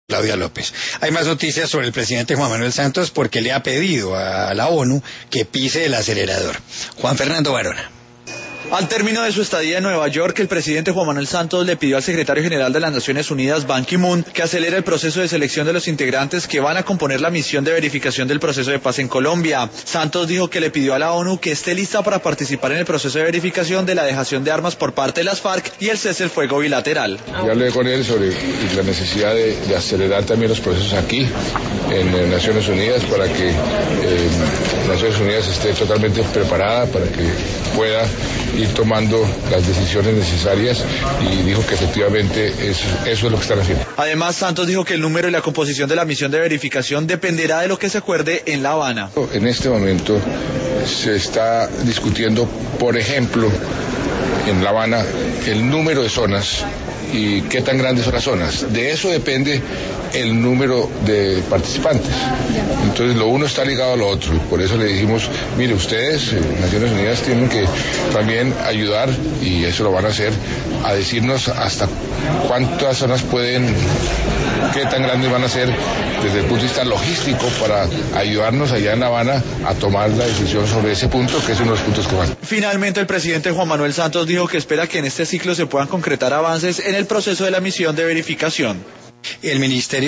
Claudia López. Hay más noticias sobre el presidente Juan Manuel Santos porque le ha pedido a la ONU que pise el acelerador. Juan Fernando Varona. Al término de su estadía en Nueva York, el presidente Juan Manuel Santos le pidió al secretario general de las Naciones Unidas, Ban Ki-moon, que acelere el proceso de selección de los integrantes que van a componer la misión de verificación del proceso de paz en Colombia. Santos dijo que le pidió a la ONU que esté lista para participar en el proceso de verificación de la dejación de armas por parte de las FARC y el cese el fuego bilateral. Ya hablé con él sobre la necesidad de acelerar también los procesos aquí en Naciones Unidas para que Naciones Unidas esté totalmente preparada para que pueda ir tomando las decisiones necesarias, y dijo que efectivamente eso es lo que están haciendo. Además, Santos dijo que el número y la composición de la misión de verificación dependerá de lo que se acuerde en La Habana. En este momento se está discutiendo, por ejemplo, en La Habana, el número de zonas y qué tan grandes son las zonas. De eso depende el número de participantes. Entonces lo uno está ligado a lo otro, y por eso le dijimos, mire, ustedes, Naciones Unidas, tienen que también ayudar, y eso lo van a hacer, a decirnos hasta cuántas zonas pueden, qué tan grandes van a ser desde el punto de vista logístico, para ayudarnos allá en La Habana a tomar la decisión sobre ese punto, que es uno de los puntos que van. Finalmente, el presidente Juan Manuel Santos dijo que espera que en este ciclo se puedan concretar avances en el proceso de la misión de verificación. El Ministerio